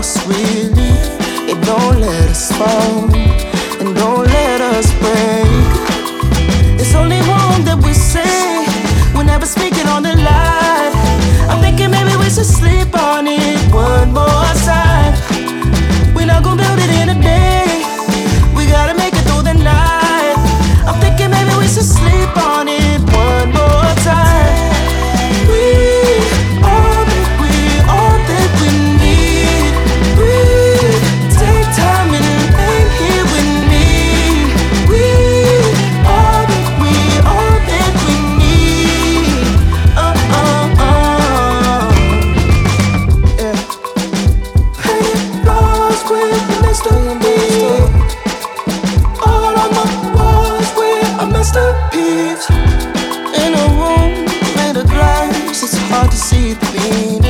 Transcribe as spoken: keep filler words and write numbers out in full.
us really. It don't let us fall and don't let us break. It's only wrong that we say we're never speaking on the line. I'm thinking maybe we should sleep on it one more time. We're not gonna build it in a day. We gotta make it through the night. I'm thinking maybe we should sleep on it one more time. We all that we, all that we need. We take time and ain't here with me. We all that we, all that we need. Uh uh uh. Yeah. Painted floors with mystery. All on my walls with a masterpiece. In a room made of glass, it's hard to see the meaning.